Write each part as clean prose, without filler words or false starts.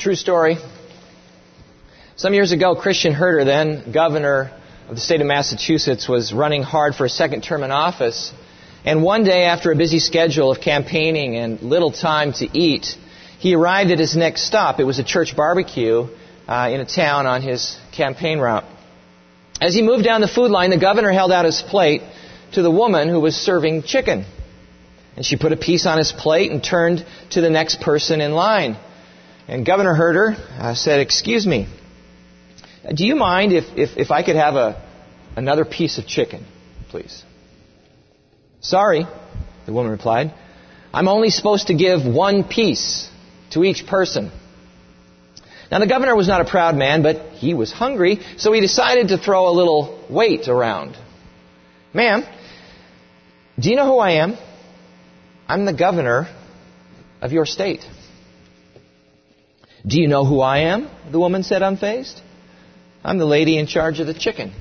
True story. Some years ago, Christian Herter, then governor of the state of Massachusetts, was running hard for a second term in office. And one day, after a busy schedule of campaigning and little time to eat, he arrived at his next stop. It was a church barbecue in a town on his campaign route. As he moved down the food line, the governor held out his plate to the woman who was serving chicken. And she put a piece on his plate and turned to the next person in line. And Governor Herter said, "Excuse me, do you mind if I could have another piece of chicken, please?" "Sorry," the woman replied. "I'm only supposed to give one piece to each person." Now, the governor was not a proud man, but he was hungry, so he decided to throw a little weight around. "Ma'am, do you know who I am? I'm the governor of your state." "Do you know who I am?" the woman said, unfazed. "I'm the lady in charge of the chicken."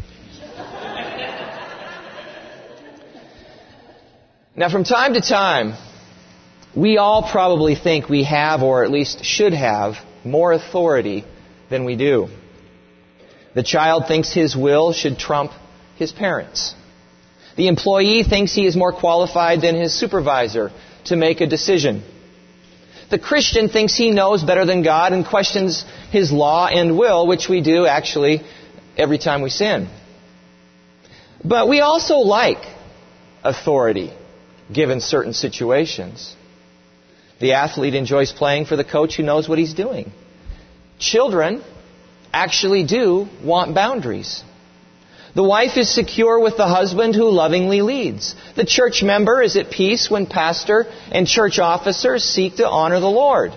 Now, from time to time, we all probably think we have, or at least should have, more authority than we do. The child thinks his will should trump his parents'. The employee thinks he is more qualified than his supervisor to make a decision. The Christian thinks he knows better than God and questions His law and will, which we do actually every time we sin. But we also like authority given certain situations. The athlete enjoys playing for the coach who knows what he's doing. Children actually do want boundaries. The wife is secure with the husband who lovingly leads. The church member is at peace when pastor and church officers seek to honor the Lord.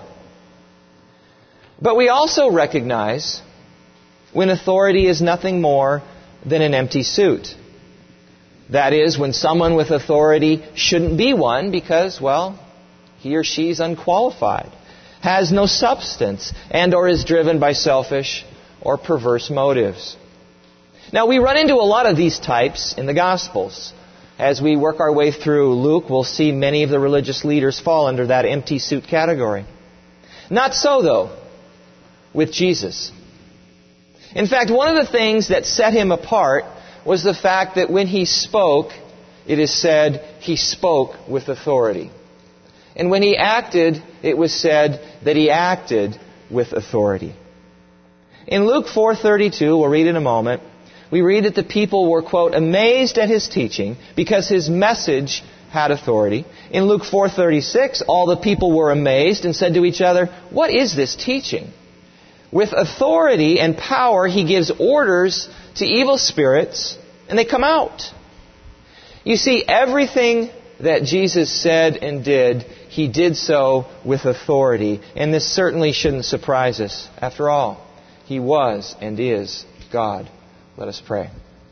But we also recognize when authority is nothing more than an empty suit. That is, when someone with authority shouldn't be one because, well, he or she is unqualified, has no substance, and or is driven by selfish or perverse motives. Now, we run into a lot of these types in the Gospels. As we work our way through Luke, we'll see many of the religious leaders fall under that empty suit category. Not so, though, with Jesus. In fact, one of the things that set Him apart was the fact that when He spoke, it is said, He spoke with authority. And when He acted, it was said that He acted with authority. In Luke 4:32, we'll read in a moment, we read that the people were, quote, amazed at His teaching because His message had authority. In Luke 4:36, all the people were amazed and said to each other, "What is this teaching? With authority and power, He gives orders to evil spirits, and they come out." You see, everything that Jesus said and did, He did so with authority. And this certainly shouldn't surprise us. After all, He was and is God. Let us pray.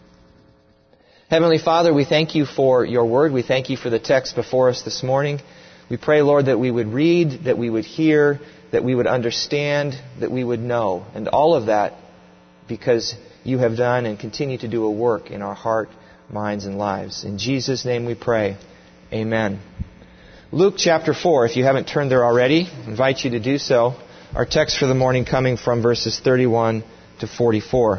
Heavenly Father, we thank You for Your Word. We thank You for the text before us this morning. We pray, Lord, that we would read, that we would hear, that we would understand, that we would know. And all of that because You have done and continue to do a work in our heart, minds, and lives. In Jesus' name we pray. Amen. Luke chapter 4, if you haven't turned there already, I invite you to do so. Our text for the morning coming from verses 31 to 44.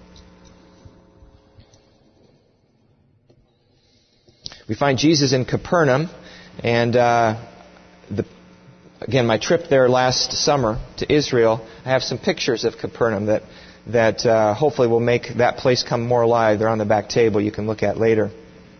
We find Jesus in Capernaum, and again, my trip there last summer to Israel, I have some pictures of Capernaum that hopefully will make that place come more alive. They're on the back table you can look at later.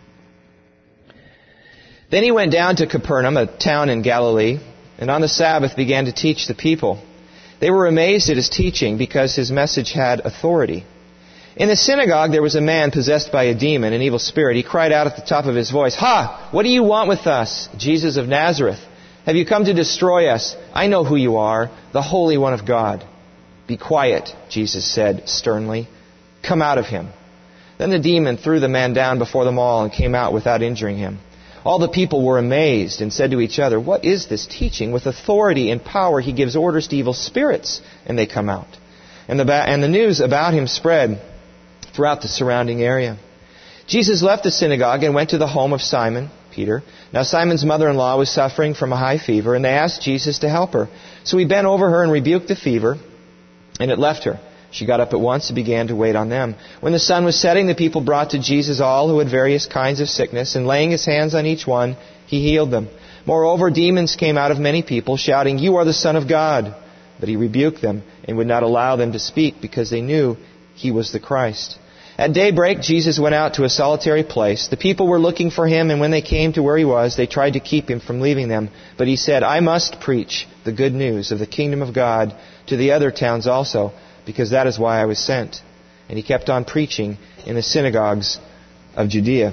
Then He went down to Capernaum, a town in Galilee, and on the Sabbath began to teach the people. They were amazed at His teaching because His message had authority. In the synagogue there was a man possessed by a demon, an evil spirit. He cried out at the top of his voice, "Ha! What do you want with us, Jesus of Nazareth? Have you come to destroy us? I know who you are, the Holy One of God." "Be quiet," Jesus said sternly. "Come out of him." Then the demon threw the man down before them all and came out without injuring him. All the people were amazed and said to each other, "What is this teaching? With authority and power He gives orders to evil spirits, and they come out." And the news about Him spread throughout the surrounding area. Jesus left the synagogue and went to the home of Simon, Peter. Now Simon's mother-in-law was suffering from a high fever, and they asked Jesus to help her. So he bent over her and rebuked the fever, and it left her. She got up at once and began to wait on them. When the sun was setting, the people brought to Jesus all who had various kinds of sickness, and laying his hands on each one, he healed them. Moreover, demons came out of many people, shouting, "You are the Son of God." But he rebuked them and would not allow them to speak, because they knew he was the Christ. At daybreak, Jesus went out to a solitary place. The people were looking for him, and when they came to where he was, they tried to keep him from leaving them. But he said, "I must preach the good news of the kingdom of God to the other towns also, because that is why I was sent." And he kept on preaching in the synagogues of Judea.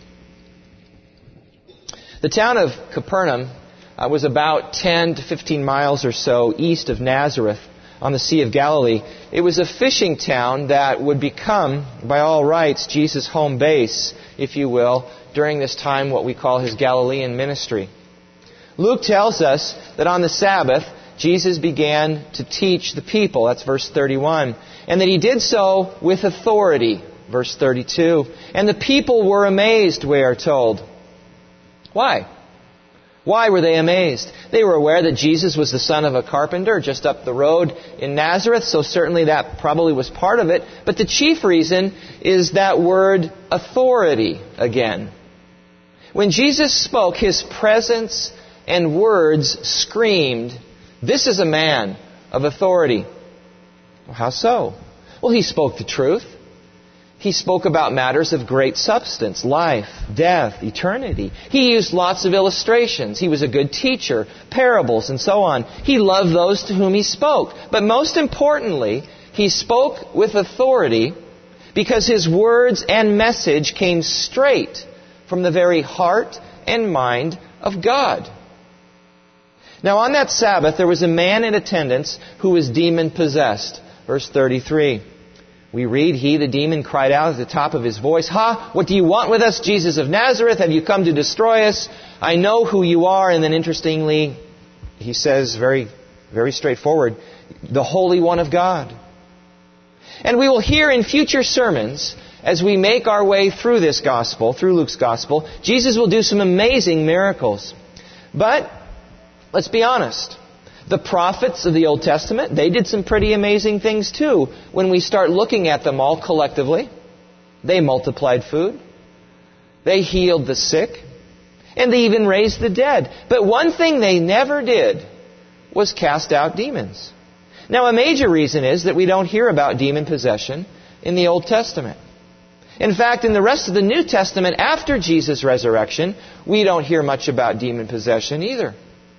The town of Capernaum was about 10 to 15 miles or so east of Nazareth on the Sea of Galilee. It was a fishing town that would become, by all rights, Jesus' home base, if you will, during this time, what we call his Galilean ministry. Luke tells us that on the Sabbath, Jesus began to teach the people, that's verse 31, and that he did so with authority, verse 32. And the people were amazed, we are told. Why? Why were they amazed? They were aware that Jesus was the son of a carpenter just up the road in Nazareth, so certainly that probably was part of it. But the chief reason is that word authority again. When Jesus spoke, his presence and words screamed, "This is a man of authority." Well, how so? Well, he spoke the truth. He spoke about matters of great substance, life, death, eternity. He used lots of illustrations. He was a good teacher, parables, and so on. He loved those to whom he spoke. But most importantly, he spoke with authority because his words and message came straight from the very heart and mind of God. Now on that Sabbath, there was a man in attendance who was demon-possessed. Verse 33. We read, "He, the demon, cried out at the top of his voice, 'Ha! What do you want with us, Jesus of Nazareth? Have you come to destroy us? I know who you are.'" And then interestingly, he says very, very straightforward, "The Holy One of God." And we will hear in future sermons, as we make our way through this gospel, through Luke's gospel, Jesus will do some amazing miracles. But let's be honest. The prophets of the Old Testament, they did some pretty amazing things too. When we start looking at them all collectively, they multiplied food, they healed the sick, and they even raised the dead. But one thing they never did was cast out demons. Now, a major reason is that we don't hear about demon possession in the Old Testament. In fact, in the rest of the New Testament after Jesus' resurrection, we don't hear much about demon possession either.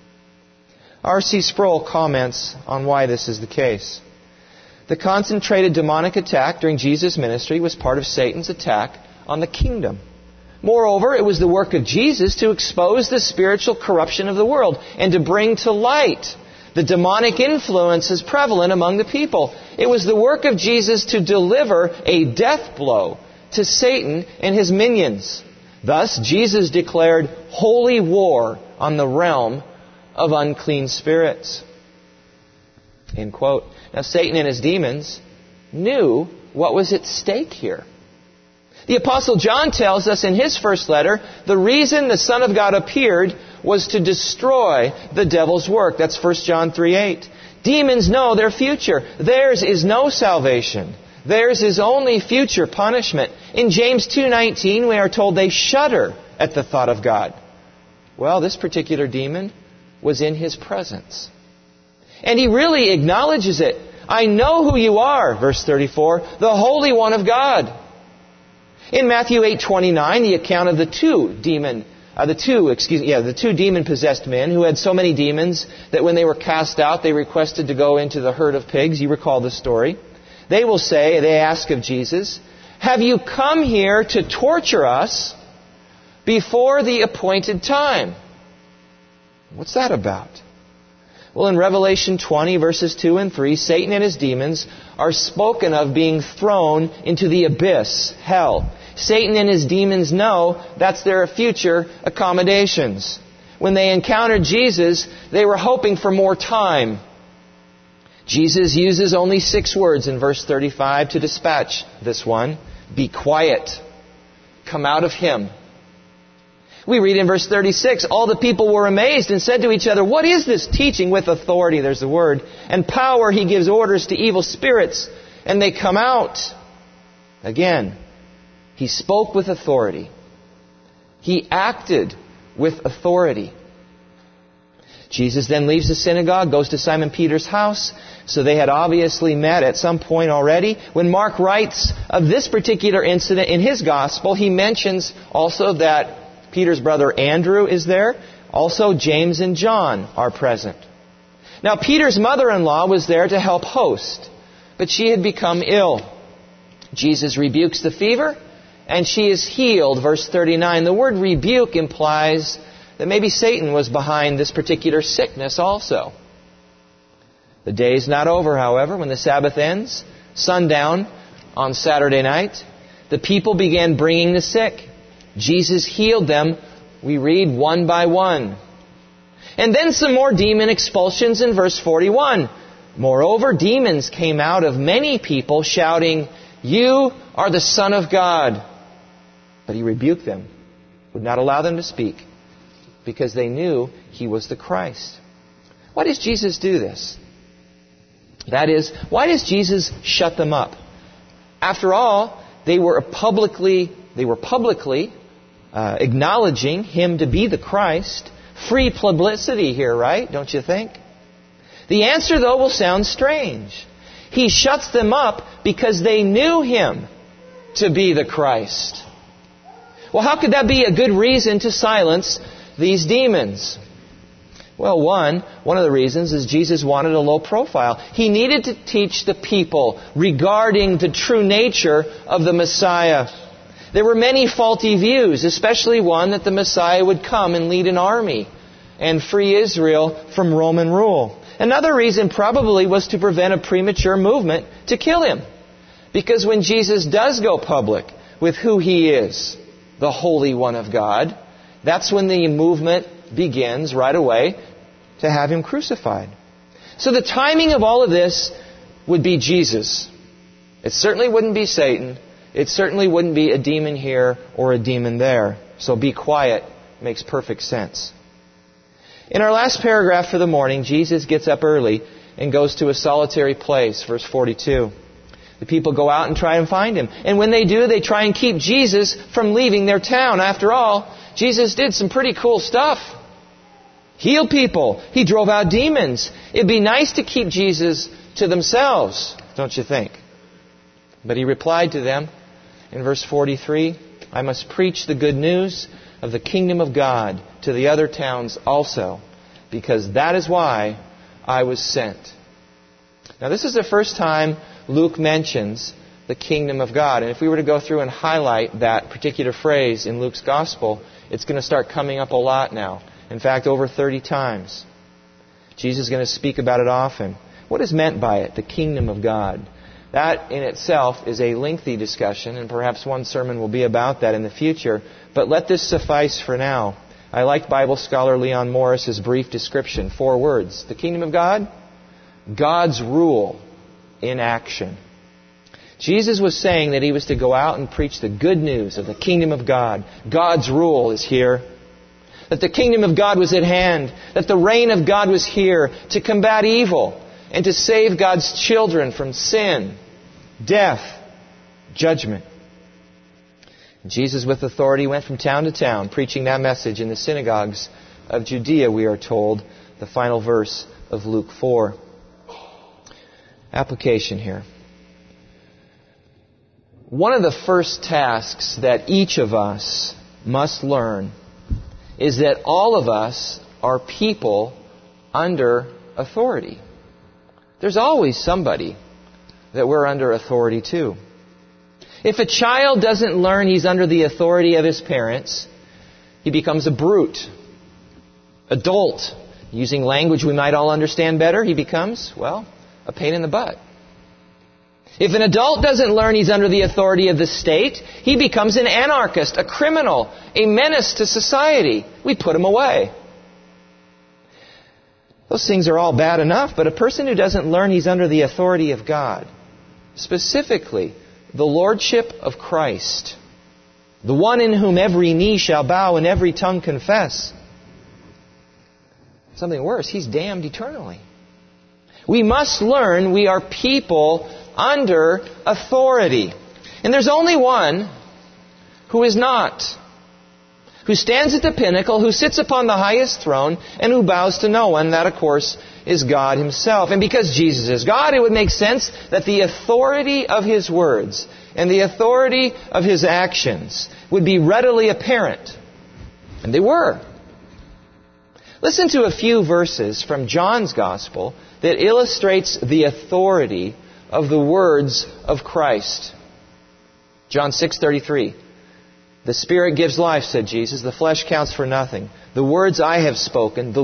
R.C. Sproul comments on why this is the case. The concentrated demonic attack during Jesus' ministry was part of Satan's attack on the kingdom. Moreover, it was the work of Jesus to expose the spiritual corruption of the world and to bring to light the demonic influences prevalent among the people. It was the work of Jesus to deliver a death blow to Satan and his minions. Thus, Jesus declared holy war on the realm of unclean spirits. End quote. Now, Satan and his demons knew what was at stake here. The Apostle John tells us in his first letter, the reason the Son of God appeared was to destroy the devil's work. That's 1 John 3:8. Demons know their future. Theirs is no salvation. Theirs is only future punishment. In James 2:19, we are told they shudder at the thought of God. Well, this particular demon was in his presence. And he really acknowledges it. "I know who you are," verse 34, "the Holy One of God." In Matthew 8:29, the account of the two demon-possessed men who had so many demons that when they were cast out, they requested to go into the herd of pigs. You recall the story. They ask of Jesus, "Have you come here to torture us before the appointed time?" What's that about? Well, in Revelation 20, verses 2 and 3, Satan and his demons are spoken of being thrown into the abyss, hell. Satan and his demons know that's their future accommodations. When they encountered Jesus, they were hoping for more time. Jesus uses only 6 words in verse 35 to dispatch this one. Be quiet. Come out of him. We read in verse 36, all the people were amazed and said to each other, what is this teaching with authority? There's the word. And power, he gives orders to evil spirits, and they come out. Again, he spoke with authority. He acted with authority. Jesus then leaves the synagogue, goes to Simon Peter's house. So they had obviously met at some point already. When Mark writes of this particular incident in his gospel, he mentions also that Peter's brother Andrew is there. Also, James and John are present. Now, Peter's mother-in-law was there to help host, but she had become ill. Jesus rebukes the fever, and she is healed. Verse 39. The word rebuke implies that maybe Satan was behind this particular sickness also. The day is not over, however. When the Sabbath ends, sundown on Saturday night, the people began bringing the sick. Jesus healed them, we read, one by one. And then some more demon expulsions in verse 41. Moreover, demons came out of many people, shouting, you are the Son of God. But he rebuked them, would not allow them to speak, because they knew he was the Christ. Why does Jesus do this? That is, why does Jesus shut them up? After all, they were publicly acknowledging him to be the Christ. Free publicity here, right? Don't you think? The answer, though, will sound strange. He shuts them up because they knew him to be the Christ. Well, how could that be a good reason to silence these demons? Well, one of the reasons is Jesus wanted a low profile. He needed to teach the people regarding the true nature of the Messiah. There were many faulty views, especially one that the Messiah would come and lead an army and free Israel from Roman rule. Another reason probably was to prevent a premature movement to kill him. Because when Jesus does go public with who he is, the Holy One of God, that's when the movement begins right away to have him crucified. So the timing of all of this would be Jesus. It certainly wouldn't be Satan. It certainly wouldn't be a demon here or a demon there. So be quiet makes perfect sense. In our last paragraph for the morning, Jesus gets up early and goes to a solitary place, verse 42. The people go out and try and find him. And when they do, they try and keep Jesus from leaving their town. After all, Jesus did some pretty cool stuff. Healed people. He drove out demons. It'd be nice to keep Jesus to themselves, don't you think? But he replied to them in verse 43, I must preach the good news of the kingdom of God to the other towns also, because that is why I was sent. Now, this is the first time Luke mentions the kingdom of God. And if we were to go through and highlight that particular phrase in Luke's gospel, it's going to start coming up a lot now. In fact, over 30 times. Jesus is going to speak about it often. What is meant by it? The kingdom of God. That in itself is a lengthy discussion, and perhaps one sermon will be about that in the future. But let this suffice for now. I like Bible scholar Leon Morris's brief description. 4 words. The kingdom of God? God's rule in action. Jesus was saying that he was to go out and preach the good news of the kingdom of God. God's rule is here. That the kingdom of God was at hand. That the reign of God was here to combat evil and to save God's children from sin, death, judgment. Jesus, with authority, went from town to town, preaching that message in the synagogues of Judea, we are told, the final verse of Luke 4. Application here. One of the first tasks that each of us must learn is that all of us are people under authority. There's always somebody that we're under authority to. If a child doesn't learn he's under the authority of his parents, he becomes a brute. Adult, using language we might all understand better, he becomes, well, a pain in the butt. If an adult doesn't learn he's under the authority of the state, he becomes an anarchist, a criminal, a menace to society. We put him away. Those things are all bad enough, but a person who doesn't learn he's under the authority of God, specifically the lordship of Christ, The one in whom every knee shall bow and every tongue confess. Something worse, He's damned eternally. We must learn we are people under authority. And there's only one who is not. Who stands at the pinnacle, who sits upon the highest throne, and who bows to no one. That, of course, is God Himself. And because Jesus is God, it would make sense that the authority of His words and the authority of His actions would be readily apparent. And they were. Listen to a few verses from John's Gospel that illustrates the authority of the words of Christ. John 6:33. The Spirit gives life, said Jesus. The flesh counts for nothing. The words I have spoken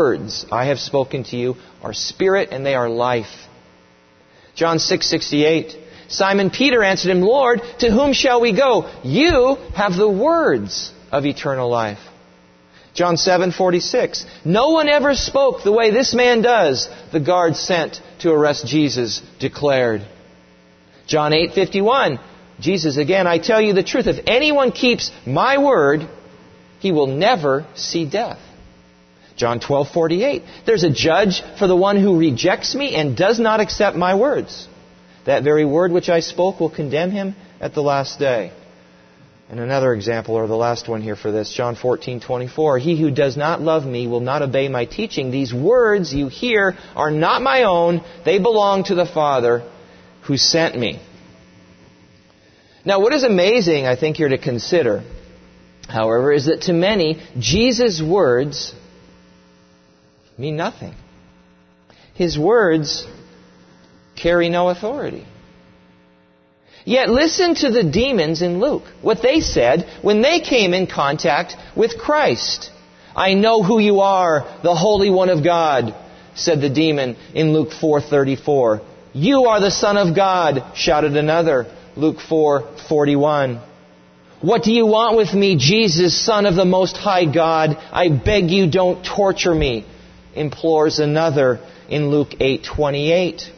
to you are spirit and they are life. John 6:68. Simon Peter answered Him, Lord, to whom shall we go? You have the words of eternal life. John 7:46. No one ever spoke the way this man does, the guards sent to arrest Jesus declared. John 8:51. Jesus again, I tell you the truth, if anyone keeps my word, he will never see death. John 12:48. There's a judge for the one who rejects me and does not accept my words. That very word which I spoke will condemn him at the last day. And another example, or the last one here for this, John 14:24. He who does not love me will not obey my teaching. These words you hear are not my own. They belong to the Father who sent me. Now, what is amazing, I think, here to consider, however, is that to many, Jesus' words mean nothing. His words carry no authority. Yet listen to the demons in Luke, what they said when they came in contact with Christ. I know who you are, the Holy One of God, said the demon in Luke 4:34. You are the Son of God, shouted another, Luke 4:41. What do you want with me, Jesus, Son of the Most High God? I beg you, don't torture me, implores another in Luke 8:28.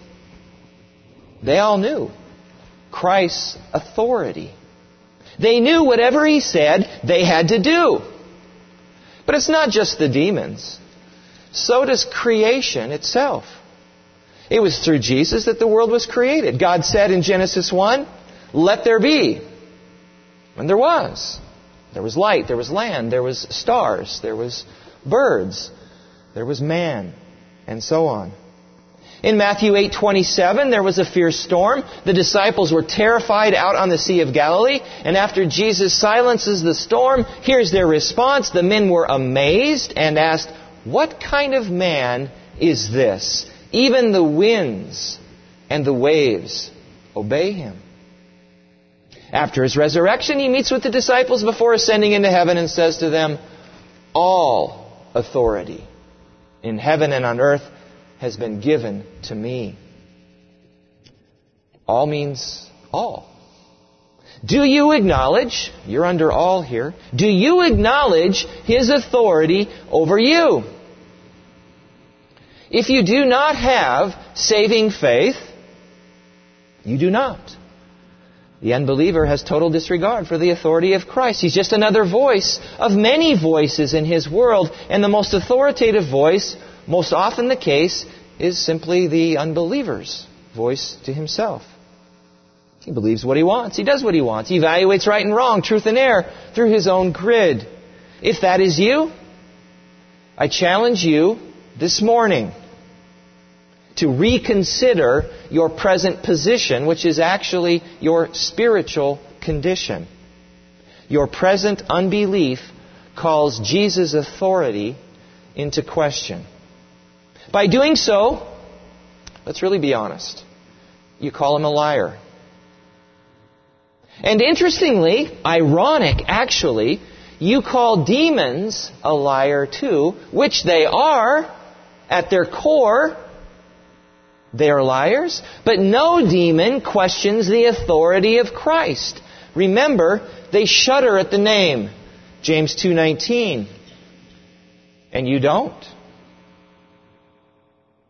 They all knew Christ's authority. They knew whatever He said, they had to do. But it's not just the demons. So does creation itself. It was through Jesus that the world was created. God said in Genesis 1, let there be. And there was. There was light, there was land, there was stars, there was birds, there was man, and so on. In Matthew 8:27, there was a fierce storm. The disciples were terrified out on the Sea of Galilee. And after Jesus silences the storm, here's their response. The men were amazed and asked, what kind of man is this? Even the winds and the waves obey Him. After His resurrection, He meets with the disciples before ascending into heaven and says to them, all authority in heaven and on earth has been given to me. All means all. Do you acknowledge, you're under all here, do you acknowledge His authority over you? If you do not have saving faith, you do not. The unbeliever has total disregard for the authority of Christ. He's just another voice of many voices in his world, and the most authoritative voice, most often the case, is simply the unbeliever's voice to himself. He believes what he wants. He does what he wants. He evaluates right and wrong, truth and error, through his own grid. If that is you, I challenge you this morning to reconsider your present position, which is actually your spiritual condition. Your present unbelief calls Jesus' authority into question. By doing so, let's really be honest, you call Him a liar. And interestingly, ironic actually, you call demons a liar too, which they are at their core. They are liars, but no demon questions the authority of Christ. Remember, they shudder at the name. James 2:19. And you don't.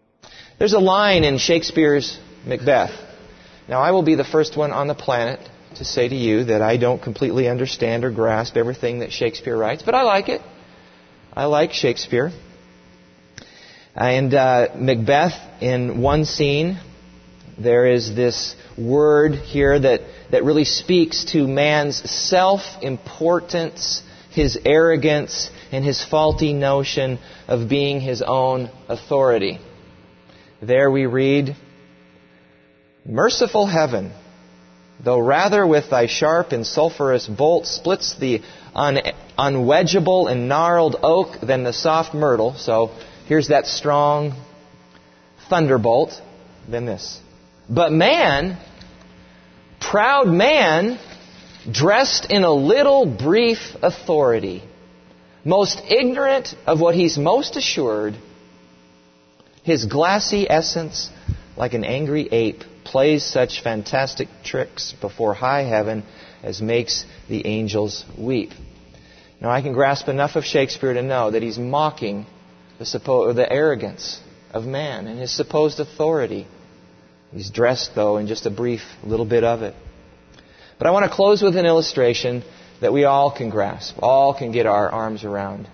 There's a line in Shakespeare's Macbeth. Now, I will be the first one on the planet to say to you that I don't completely understand or grasp everything that Shakespeare writes, but I like it. I like Shakespeare. And Macbeth, in one scene, there is this word here that really speaks to man's self-importance, his arrogance, and his faulty notion of being his own authority. There we read, "Merciful heaven, though rather with thy sharp and sulphurous bolt splits the unwedgeable and gnarled oak than the soft myrtle." So here's that strong thunderbolt. Then this. "But man, proud man, dressed in a little brief authority, most ignorant of what he's most assured, his glassy essence, like an angry ape, plays such fantastic tricks before high heaven as makes the angels weep." Now I can grasp enough of Shakespeare to know that he's mocking the arrogance of man and his supposed authority. He's dressed, though, in just a brief little bit of it. But I want to close with an illustration that we all can grasp, all can get our arms around.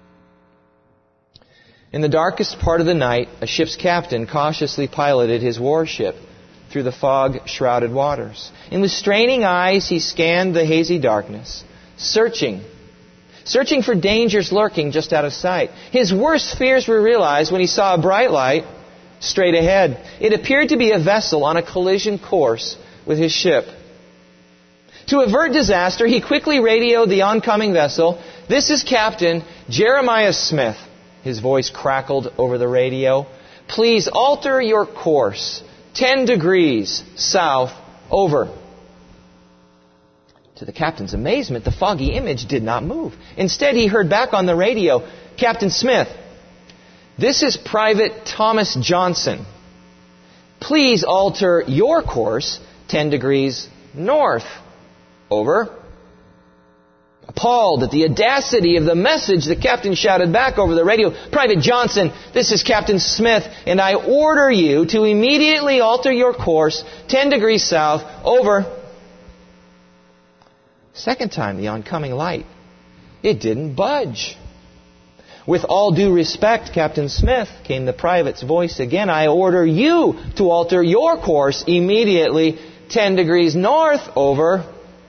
In the darkest part of the night, a ship's captain cautiously piloted his warship through the fog-shrouded waters. And with straining eyes, he scanned the hazy darkness, searching for dangers lurking just out of sight. His worst fears were realized when he saw a bright light straight ahead. It appeared to be a vessel on a collision course with his ship. To avert disaster, he quickly radioed the oncoming vessel. "This is Captain Jeremiah Smith." His voice crackled over the radio. "Please alter your course 10 degrees south, over." To the captain's amazement, the foggy image did not move. Instead, he heard back on the radio, "Captain Smith, this is Private Thomas Johnson. Please alter your course 10 degrees north, over." Appalled at the audacity of the message, the captain shouted back over the radio, "Private Johnson, this is Captain Smith, and I order you to immediately alter your course 10 degrees south, over." Second time, the oncoming light, it didn't budge. "With all due respect, Captain Smith," came the private's voice again, "I order you to alter your course immediately 10 degrees north, over."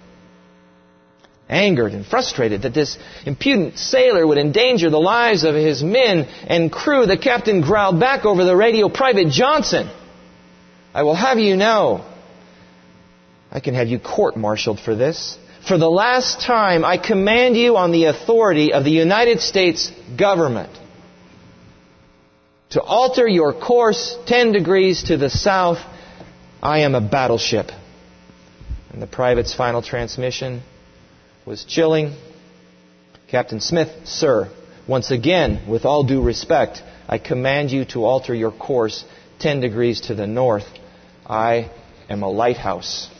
Angered and frustrated that this impudent sailor would endanger the lives of his men and crew, the captain growled back over the radio, "Private Johnson, I will have you know, I can have you court-martialed for this. For the last time, I command you on the authority of the United States government to alter your course 10 degrees to the south. I am a battleship." And the private's final transmission was chilling. "Captain Smith, sir, once again, with all due respect, I command you to alter your course 10 degrees to the north. I am a lighthouse."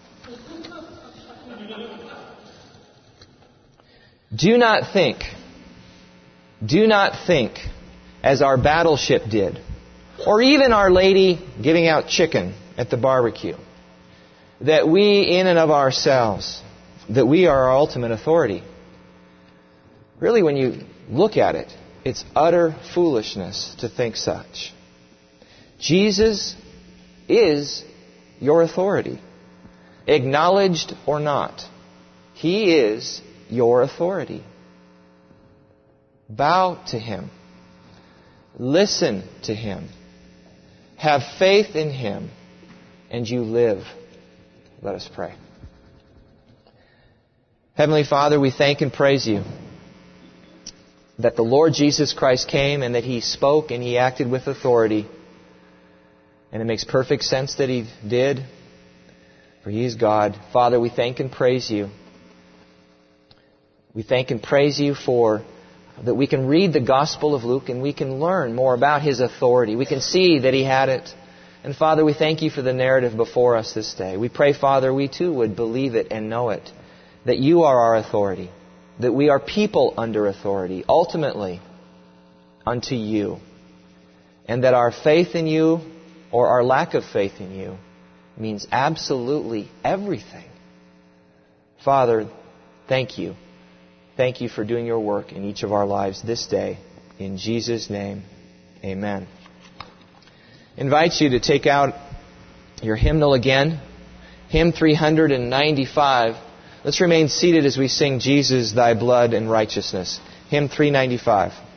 Do not think, as our battleship did, or even Our Lady giving out chicken at the barbecue, that we in and of ourselves, that we are our ultimate authority. Really, when you look at it, it's utter foolishness to think such. Jesus is your authority, acknowledged or not. He is your authority. Bow to Him. Listen to Him. Have faith in Him, and you live. Let us pray. Heavenly Father, we thank and praise You that the Lord Jesus Christ came and that He spoke and He acted with authority. And it makes perfect sense that He did, for He is God. Father, we thank and praise You. We thank and praise You for that we can read the Gospel of Luke and we can learn more about His authority. We can see that He had it. And Father, we thank You for the narrative before us this day. We pray, Father, we too would believe it and know it, that You are our authority, that we are people under authority, ultimately unto You, and that our faith in You or our lack of faith in You means absolutely everything Father, thank you. Thank you for doing your work in each of our lives this day. In Jesus' name, amen. I invite you to take out your hymnal again. Hymn 395. Let's remain seated as we sing Jesus, Thy Blood and Righteousness. Hymn 395.